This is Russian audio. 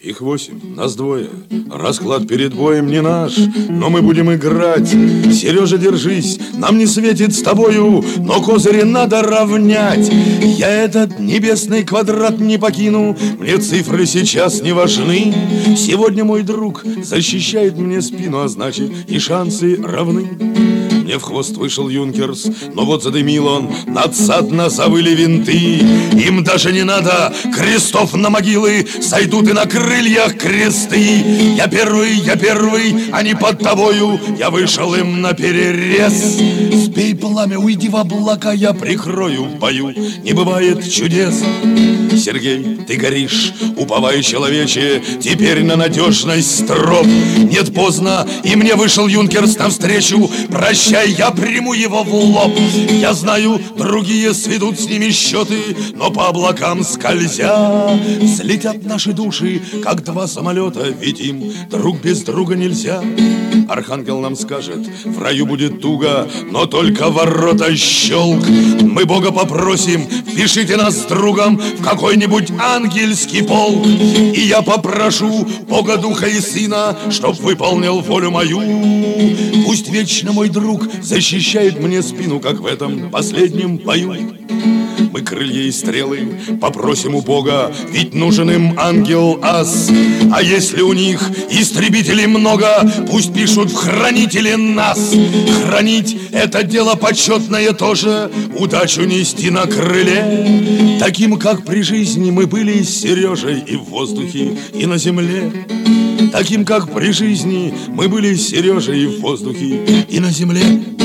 Их 8, нас 2. Расклад перед боем не наш, но мы будем играть. Сережа, держись, нам не светит с тобою, но козыри надо равнять. Я этот небесный квадрат не покину, мне цифры сейчас не важны. Сегодня мой друг защищает мне спину, а значит и шансы равны. Мне в хвост вышел Юнкерс, но вот задымил он, надсадно завыли винты. Им даже не надо крестов на могилы, сойдут и на крыльях кресты. Я первый, они под тобою, я вышел им на перерез. Сбей пламя, уйди в облака, я прикрою в бою, не бывает чудес. Сергей, ты горишь, уповай, человече, теперь на надежность строп. Нет, поздно, и мне вышел Юнкерс навстречу. Прощай, я приму его в лоб. Я знаю, другие сведут с ними счеты, но по облакам скользя взлетят наши души, как 2 самолета, ведь им друг без друга нельзя. Архангел нам скажет, в раю будет туго, но только ворота щелк. Мы Бога попросим, впишите нас с другом в какой-нибудь ангельский полк. И я попрошу Бога, Духа и Сына, чтоб выполнил волю мою. Пусть вечно мой друг защищает мне спину, как в этом последнем бою. Мы крылья и стрелы попросим у Бога, ведь нужен им ангел-ас. А если у них истребителей много, пусть пишут в хранители нас. Хранить — это дело почетное тоже, удачу нести на крыле. Таким, как при жизни мы были с Сережей и в воздухе, и на земле. Таким, как при жизни мы были с Сережей и в воздухе, и на земле.